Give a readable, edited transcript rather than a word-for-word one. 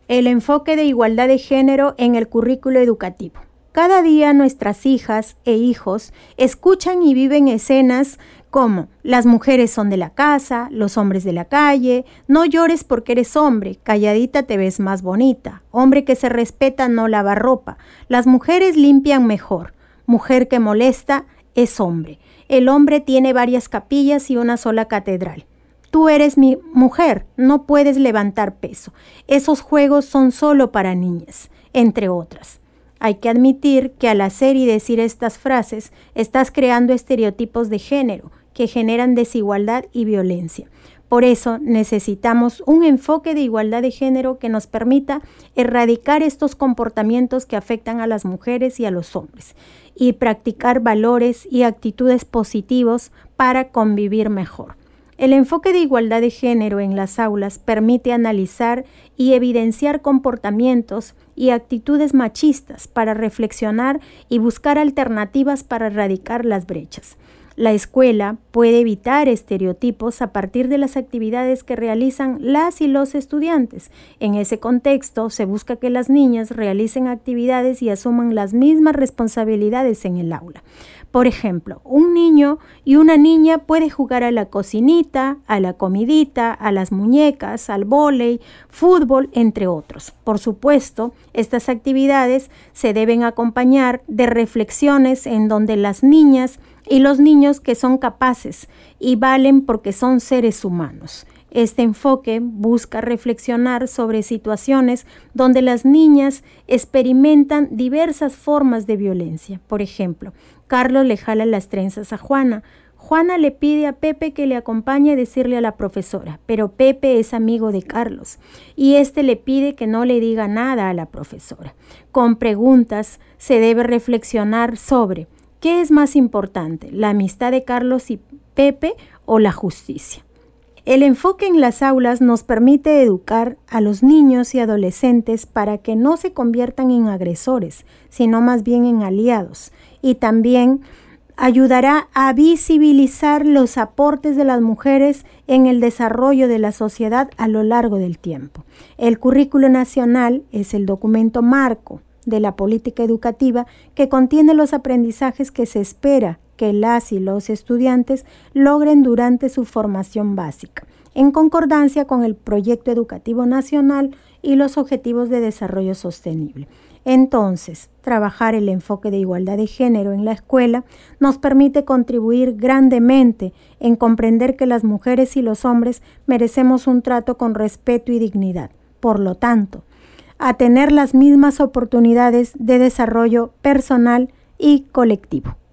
El enfoque de igualdad de género en el currículo educativo. Cada día nuestras hijas e hijos escuchan y viven escenas como las mujeres son de la casa, los hombres de la calle, no llores porque eres hombre, calladita te ves más bonita, hombre que se respeta no lava ropa, las mujeres limpian mejor, mujer que molesta es hombre, el hombre tiene varias capillas y una sola catedral. Tú eres mi mujer, no puedes levantar peso. Esos juegos son solo para niñas, entre otras. Hay que admitir que al hacer y decir estas frases, estás creando estereotipos de género que generan desigualdad y violencia. Por eso necesitamos un enfoque de igualdad de género que nos permita erradicar estos comportamientos que afectan a las mujeres y a los hombres y practicar valores y actitudes positivos para convivir mejor. El enfoque de igualdad de género en las aulas permite analizar y evidenciar comportamientos y actitudes machistas para reflexionar y buscar alternativas para erradicar las brechas. La escuela puede evitar estereotipos a partir de las actividades que realizan las y los estudiantes. En ese contexto, se busca que las niñas realicen actividades y asuman las mismas responsabilidades en el aula. Por ejemplo, un niño y una niña pueden jugar a la cocinita, a la comidita, a las muñecas, al vóley, fútbol, entre otros. Por supuesto, estas actividades se deben acompañar de reflexiones en donde las niñas y los niños que son capaces y valen porque son seres humanos. Este enfoque busca reflexionar sobre situaciones donde las niñas experimentan diversas formas de violencia. Por ejemplo, Carlos le jala las trenzas a Juana. Juana le pide a Pepe que le acompañe a decirle a la profesora, pero Pepe es amigo de Carlos y este le pide que no le diga nada a la profesora. Con preguntas se debe reflexionar sobre ¿qué es más importante, la amistad de Carlos y Pepe o la justicia? El enfoque en las aulas nos permite educar a los niños y adolescentes para que no se conviertan en agresores, sino más bien en aliados, y también ayudará a visibilizar los aportes de las mujeres en el desarrollo de la sociedad a lo largo del tiempo. El currículo nacional es el documento marco de la política educativa que contiene los aprendizajes que se espera que las y los estudiantes logren durante su formación básica, en concordancia con el Proyecto Educativo Nacional y los Objetivos de Desarrollo Sostenible. Entonces, trabajar el enfoque de igualdad de género en la escuela nos permite contribuir grandemente en comprender que las mujeres y los hombres merecemos un trato con respeto y dignidad. Por lo tanto, a tener las mismas oportunidades de desarrollo personal y colectivo.